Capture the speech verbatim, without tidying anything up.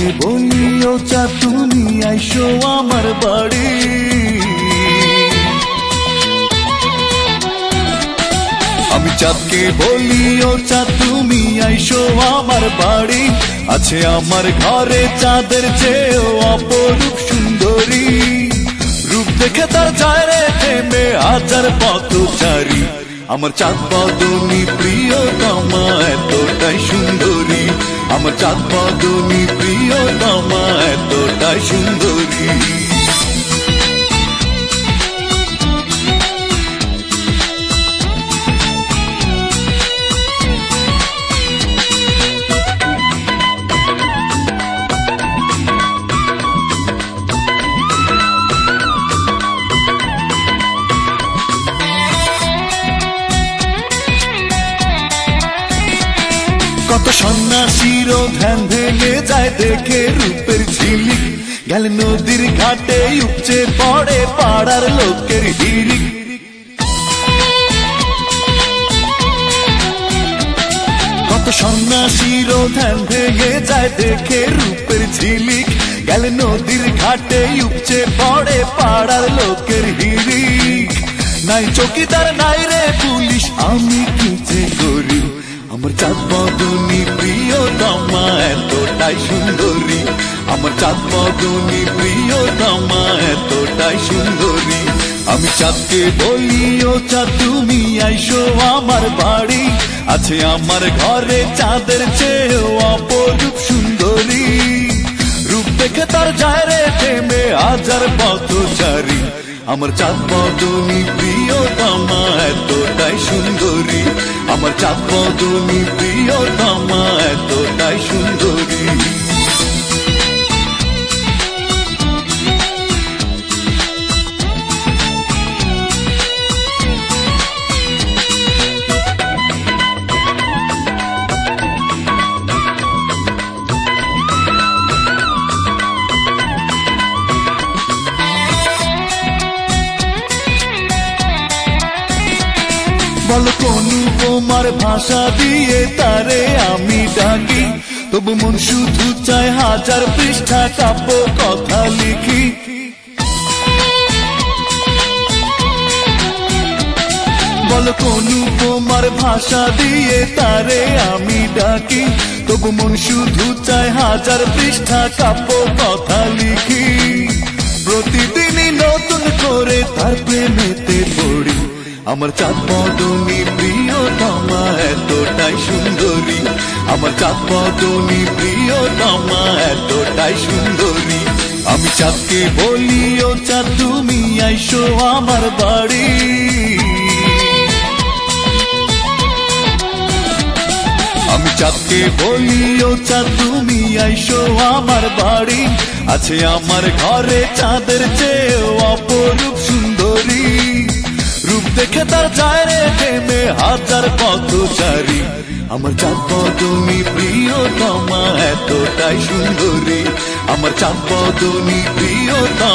বলি ও চাঁদ তুমি আইসো আমার বাড়ি। আমি চাঁদকে বলি ও চাঁদ তুমি আইসো আমার বাড়ি, আছে আমার ঘরে চাঁদের চেয়েও অপরূপ সুন্দরী। রূপ দেখে তার যায় রে থেমে হাজার পথচারী, আমার চাঁদ বদনী প্রিয়তমা এতটাই সুন্দরী, আমার চাঁদ বদনী প্রিয়তমা এতটাই সুন্দরী। কত সন্ন্যাসীর ধ্যান ভেঙে যায় দেখে রূপের ঝিলিক, গেল নদীর ঘাটে উপচে পড়ে পাড়ার লোকের হিরিক। কত সন্ন্যাসীর ধ্যান ভেঙে যায় দেখে রূপের ঝিলিক, গেল নদীর ঘাটে উপচে পড়ে পাড়ার লোকের হিরিক। নাই চৌকিদার নাই রে পুলিশ, আমি কি যে করি, আমার চাঁদ বদনী প্রিয়তমা এতটাই সুন্দরী, আমার চাঁদ বদনী প্রিয়তমা এতটাই সুন্দরী। আমি চাঁদকে বলি ও চাঁদ তুমি আইসো আমার বাড়ি, আছে আমার ঘরে চাঁদের চেয়েও অপরূপ সুন্দরী। রূপ দেখে তার যায় রে থেমে হাজার পথচারী, আমার চাঁদ বদনী প্রিয়তমা এতটাই সুন্দরী, আমার চাঁদ বদনী প্রিয়তমা এতটাই সুন্দরী। বলো কোন তোমার ভাষা দিয়ে তারে আমি ডাকি, তবু মন শুধু চায় হাজার পৃষ্ঠা কাব্য কথা লিখি। বলো কোন তোমার ভাষা দিয়ে তারে আমি ডাকি, তবু মন শুধু চায় হাজার পৃষ্ঠা কাব্য কথা লিখি। প্রতিদিনই নতুন করে তার প্রেমেতে পড়ি, আমার চাঁদ বদনী প্রিয়তমা এতটাই সুন্দরী, আমার চাঁদ বদনী প্রিয়তমা এতটাই সুন্দরী। আমি চাঁদকে বলি ও চাঁদ তুমি আইসো আমার বাড়ি। আমি চাঁদকে বলি ও চাঁদ তুমি আইসো আমার বাড়ি, আছে আমার ঘরে চাঁদের চেয়েও অপরূপ সুন্দরী। রূপ দেখে তার যায় রে থেমে হাজার পথচারী, আমার চাঁদ বদনী প্রিয়তমা এতটাই সুন্দরী, আমার চাঁদ বদনী প্রিয়তমা